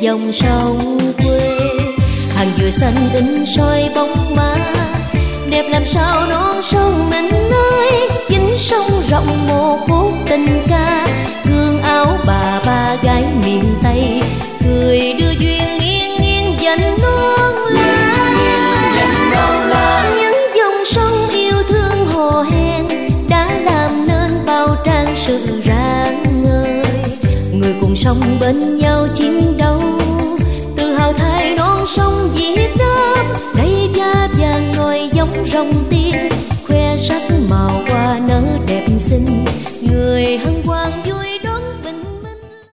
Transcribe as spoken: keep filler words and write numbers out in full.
dòng sông quê. Hàng dừa xanh in soi bóng má, đẹp làm sao non sông mình ơi. Chính sông rộng một khúc tình ca, thương áo bà ba gái miền Tây, cười đưa duyên nghiêng nghiêng dành non la. Những dòng sông yêu thương hò hẹn đã làm nên bao trang sự rạng ngời. Người cùng sông bên